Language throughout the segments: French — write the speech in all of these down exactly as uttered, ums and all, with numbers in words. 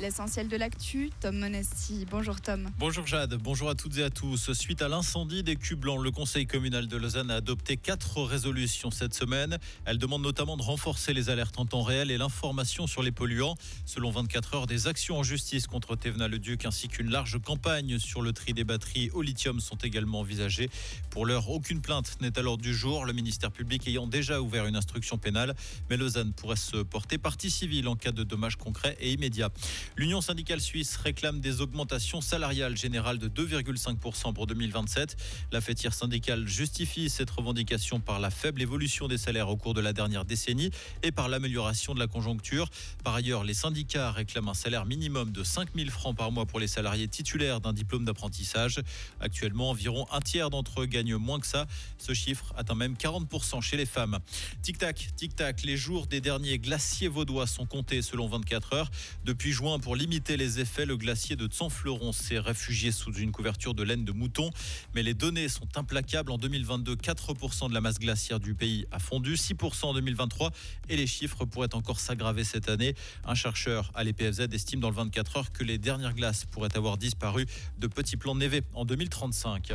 L'essentiel de l'actu, Tom Monesti. Bonjour Tom. Bonjour Jade, bonjour à toutes et à tous. Suite à l'incendie des Culs Blancs, le conseil communal de Lausanne a adopté quatre résolutions cette semaine. Elle demande notamment de renforcer les alertes en temps réel et l'information sur les polluants. Selon vingt-quatre heures, des actions en justice contre Thévenat-le-Duc ainsi qu'une large campagne sur le tri des batteries au lithium sont également envisagées. Pour l'heure, aucune plainte n'est à l'ordre du jour, le ministère public ayant déjà ouvert une instruction pénale. Mais Lausanne pourrait se porter partie civile en cas de dommages concrets et immédiats. L'Union syndicale suisse réclame des augmentations salariales générales de deux virgule cinq pour cent pour deux mille vingt-sept. La fêtière syndicale justifie cette revendication par la faible évolution des salaires au cours de la dernière décennie et par l'amélioration de la conjoncture. Par ailleurs, les syndicats réclament un salaire minimum de cinq mille francs par mois pour les salariés titulaires d'un diplôme d'apprentissage. Actuellement, environ un tiers d'entre eux gagnent moins que ça. Ce chiffre atteint même quarante pour cent chez les femmes. Tic-tac, tic-tac, les jours des derniers glaciers vaudois sont comptés selon vingt-quatre heures. Depuis juin, pour limiter les effets, le glacier de Tsanfleuron s'est réfugié sous une couverture de laine de mouton. Mais les données sont implacables. En deux mille vingt-deux, quatre pour cent de la masse glaciaire du pays a fondu, six pour cent en deux mille vingt-trois et les chiffres pourraient encore s'aggraver cette année. Un chercheur à l'E P F Z estime dans le vingt-quatre heures que les dernières glaces pourraient avoir disparu de petits plans de névé en deux mille trente-cinq.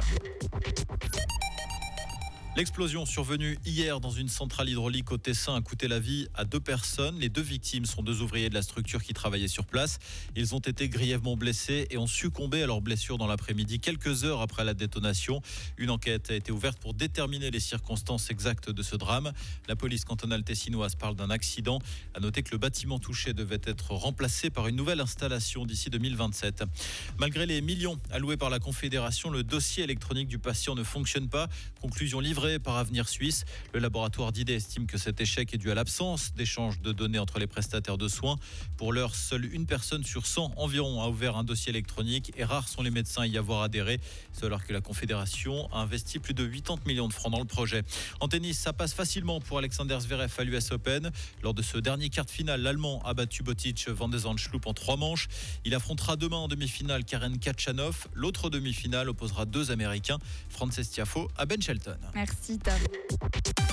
L'explosion survenue hier dans une centrale hydraulique au Tessin a coûté la vie à deux personnes. Les deux victimes sont deux ouvriers de la structure qui travaillaient sur place. Ils ont été grièvement blessés et ont succombé à leurs blessures dans l'après-midi, quelques heures après la détonation. Une enquête a été ouverte pour déterminer les circonstances exactes de ce drame. La police cantonale tessinoise parle d'un accident. À noter que le bâtiment touché devait être remplacé par une nouvelle installation d'ici deux mille vingt-sept. Malgré les millions alloués par la Confédération, le dossier électronique du patient ne fonctionne pas. Conclusion livrée par Avenir Suisse. Le laboratoire d'idées estime que cet échec est dû à l'absence d'échange de données entre les prestataires de soins. Pour l'heure, seule une personne sur cent environ a ouvert un dossier électronique et rares sont les médecins à y avoir adhéré. C'est alors que la Confédération a investi plus de quatre-vingts millions de francs dans le projet. En tennis, ça passe facilement pour Alexander Zverev à l'U S Open. Lors de ce dernier quart de finale, l'Allemand a battu Botic Van de Zandschulp en trois manches. Il affrontera demain en demi-finale Karen Khachanov. L'autre demi-finale opposera deux Américains, Frances Tiafoe à Ben Shelton. Merci Tom.